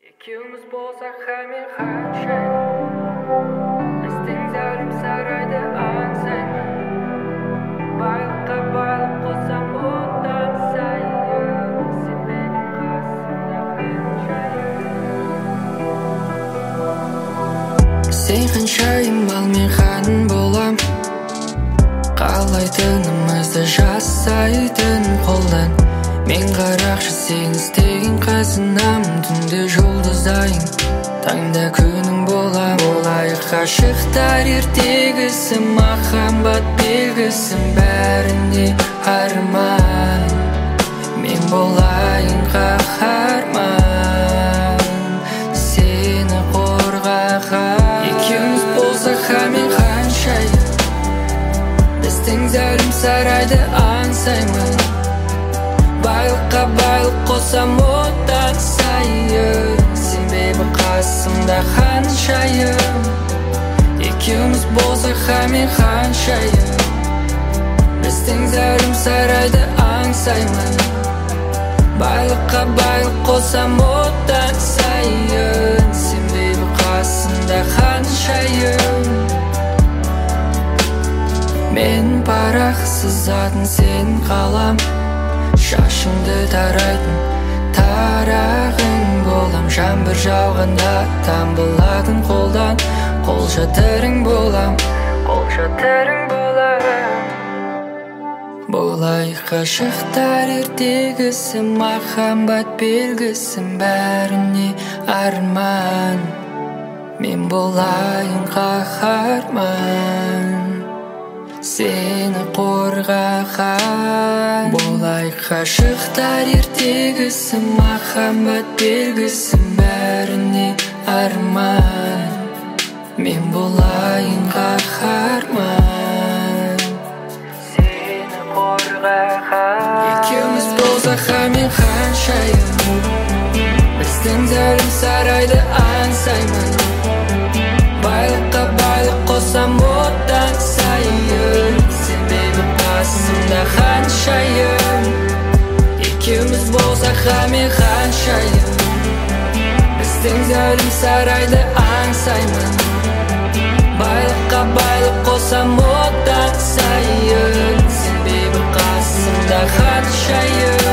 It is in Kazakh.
Ekimiz bolsak hemen hancha Esting zalim sarayda ansayman Bayliqqa bayliq qolsam o'tdan sayyor Sen mening qasimda hanchayim Sen hanchayim al men xanin bo'lam Qallaytinimizda jasaytin qo'ldan Men qaraqшы sen istеген qazinam Tunda жұлдыздайын Tangda kuning bo'lam Bo'layық ғашықтар ертегісі Махаббат белгісі Бәріне арман Мен болайын қаһарман Сені қорғаған Екеуміз болсақ хамен ханшайым Біздің зәлім сарайды аңсаймын Байлыққа байлық қосам оттан сайын Сен бейбі қасымда ханшайым Екеуміз болсақ хамен ханшайым Біздің зәлім сарайды аңсаймын Байлыққа байлық қосам оттан сайын Сен бейбі қасымда ханшайым Мен парақсыз затын сен қалам Шашыңды тарайтын тарағың болам Жаңбыр жауғанда тамбылатын қолдан Қолшатырың болам Болайық ғашықтар ертегісі Махаббат белгісі Бәріне арман Мен болайын қаһарман Сені қорғаған Болайық ғашықтар ертегісі Махаббат белгісі Бәріне арман Мен болайын қаһарман Сені қорғаған Екеуміз болсақ хамен ханшайым Біздің зәлім сарайды аңсаймын Байлыққа байлық қосам оттан сайын Сен бейбі қасымда ханшайым Екеуміз болсақ хамен ханшайым Біздің зәлім сарайды аңсаймын Байлыққа байлық қосам оттан сайын Сен бейбі қасымда ханшайым